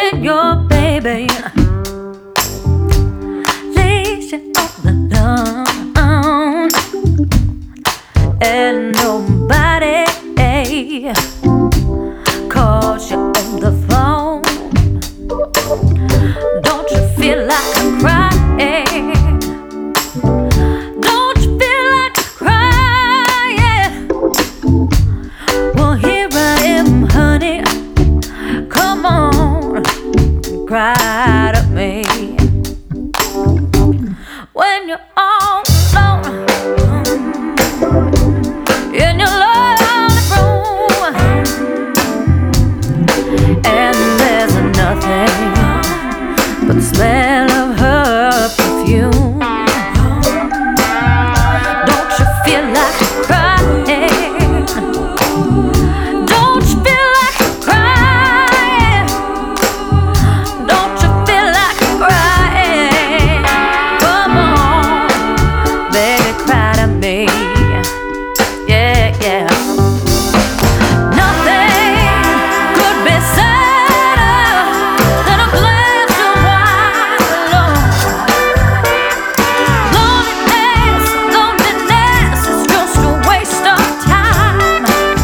when your baby lays you on the lawn and nobody calls you on the phone. Don't you feel like crying? Don't you feel like crying? Well, here I am, honey. Come on, cry to me when you're all alone in your lonely room, and there's nothing but the smell of her perfume. Don't you feel like crying? Don't you feel like crying? Don't you feel like crying? Come on, baby, cry to me. Yeah, yeah. Nothing could be sadder than a glass of wine alone. Loneliness, loneliness is just a waste of time.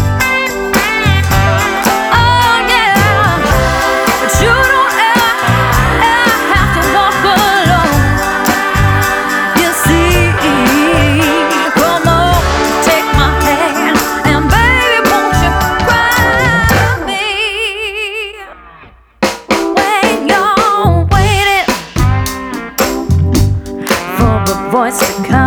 Oh yeah, but you don't ever have to walk alone. You see, come on, take my hand, and baby, won't you cry with me when you're waiting for a voice to come.